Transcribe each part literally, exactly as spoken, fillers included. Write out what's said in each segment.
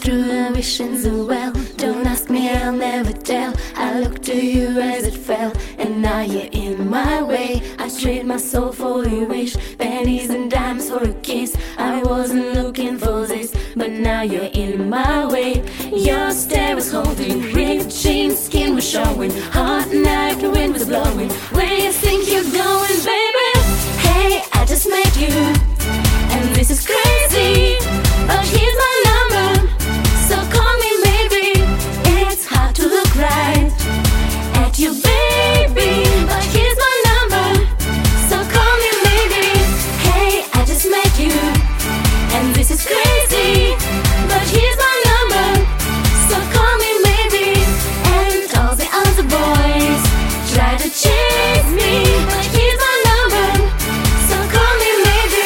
through her visions as well. Don't ask me, I'll never tell. I looked to you as it fell, and now you're in my way. I trade my soul for your wish, pennies and dimes for a kiss. I wasn't looking for this, but now you're in my way. Your stare was holding, ripped jeans, skin was showing. Hot night, the wind was blowing. Where you think you're going, baby? Hey, I just met you, and this is crazy, but here's my number, so call me maybe. It's hard to look right at you, baby, but here's my number, so call me maybe. Hey, I just met you, and this is crazy, but here's my number, so call me maybe. And all the other boys try to chase me, but here's my number, so call me maybe.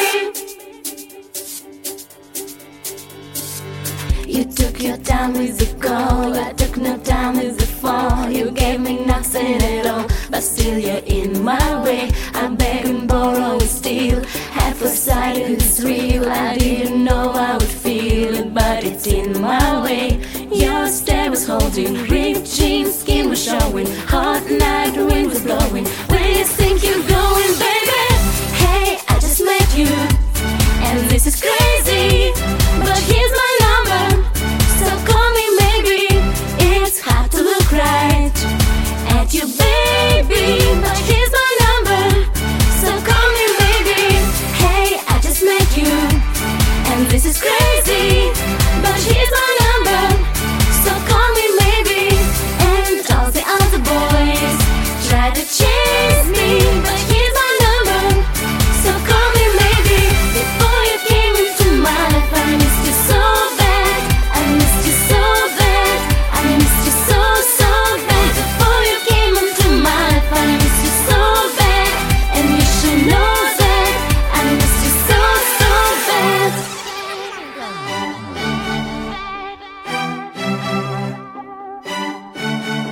You took your time with the call, I took no time with the fall. You gave me nothing at all, but still you're in my way. I beg and borrow and steal, half a side is real. I didn't know I would feel it, but it's in my way. Your stare was holding, ripped jeans, skin was showing. Hot night, the wind was blowing. Where you think you're going, baby? Hey, I just met you, and this is crazy, but here's my number, so call me maybe. It's hard to look right at you, baby, but here's my number, so call me maybe. Hey, I just met you, and this is crazy, but here's my number, so call me maybe. And all the other boys try to chase me, but here's my number, so call me maybe. Before you came into my life, I missed you so bad, I missed you so bad, I missed you so, so bad. Before you came into my life, I missed you so bad, and you should know that I missed you so, so bad.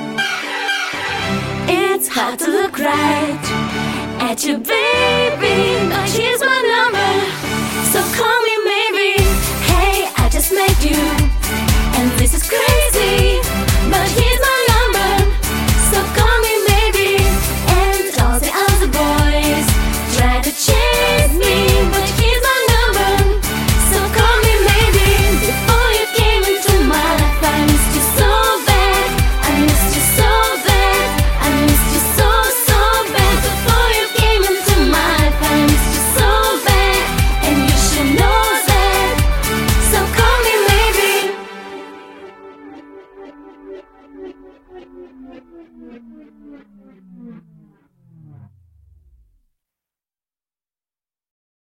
It's hard to look right at you, baby,